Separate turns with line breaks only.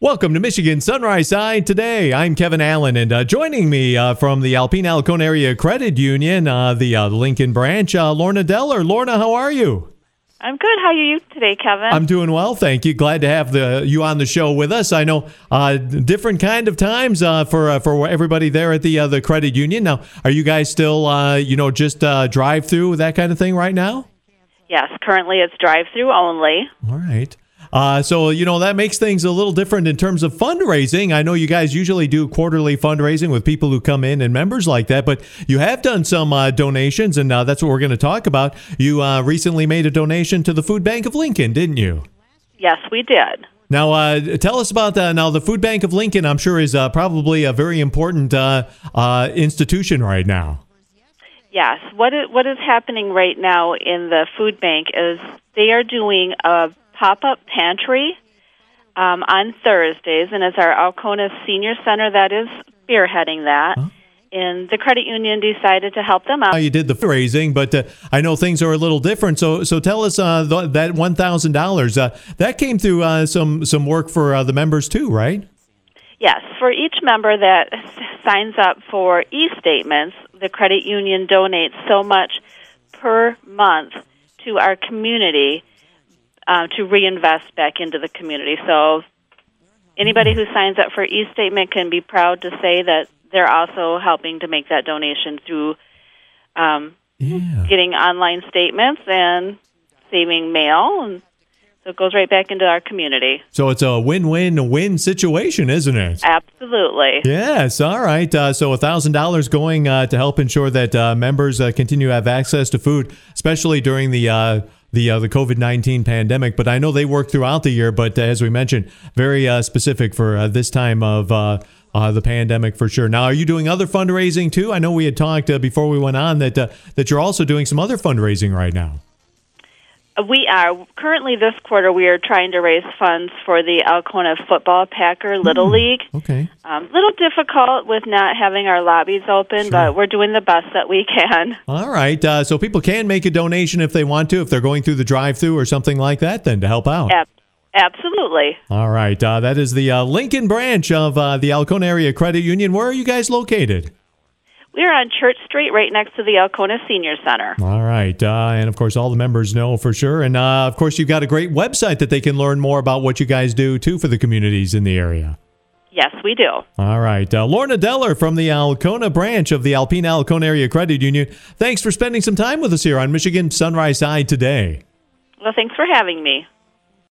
Welcome to Michigan Sunrise Side today. I'm Kevin Allen, and joining me from the Alpena Alcona Area Credit Union, the Lincoln branch, Lorna Deller. Lorna, how are you?
I'm good. How are you today, Kevin?
I'm doing well, thank you. Glad to have you on the show with us. I know different kind of times for everybody there at the credit union. Now, are you guys still just drive through that kind of thing right now?
Yes, currently it's drive through only.
All right. So that makes things a little different in terms of fundraising. I know you guys usually do quarterly fundraising with people who come in and members like that, but you have done some donations, and that's what we're going to talk about. You recently made a donation to the Food Bank of Lincoln, didn't you?
Yes, we did.
Now, tell us about that. Now, the Food Bank of Lincoln, I'm sure, is probably a very important institution right now.
Yes. What is happening right now in the food bank is they are doing a pop-up pantry on Thursdays, and it's our Alcona Senior Center that is spearheading that. Huh? And the credit union decided to help them out.
You did the fundraising, but I know things are a little different. So tell us that $1,000 that came through some work for the members too, right?
Yes, for each member that signs up for e-statements, the credit union donates so much per month to our community to reinvest back into the community. So anybody who signs up for e-statement can be proud to say that they're also helping to make that donation through getting online statements and saving mail, and so it goes right back into our community.
So it's a win-win-win situation, isn't it?
Absolutely.
Yes. All right. So $1,000 going to help ensure that members continue to have access to food, especially during the COVID-19 pandemic. But I know they work throughout the year, but as we mentioned, very specific for this time of the pandemic for sure. Now, are you doing other fundraising too? I know we had talked before we went on that you're also doing some other fundraising right now.
We are. Currently this quarter, we are trying to raise funds for the Alcona Football Packer Little League.
Okay.
Little difficult with not having our lobbies open, sure, but we're doing the best that we can.
All right. So people can make a donation if they want to, if they're going through the drive-thru or something like that, then to help out.
Absolutely.
All right. That is the Lincoln branch of the Alcona Area Credit Union. Where are you guys located?
We're on Church Street, right next to the Alcona Senior Center.
All right. And, of course, all the members know for sure. And, of course, you've got a great website that they can learn more about what you guys do, too, for the communities in the area.
Yes, we do.
All right. Lorna Deller from the Alcona branch of the Alpena Alcona Area Credit Union. Thanks for spending some time with us here on Michigan Sunrise Side today.
Well, thanks for having me.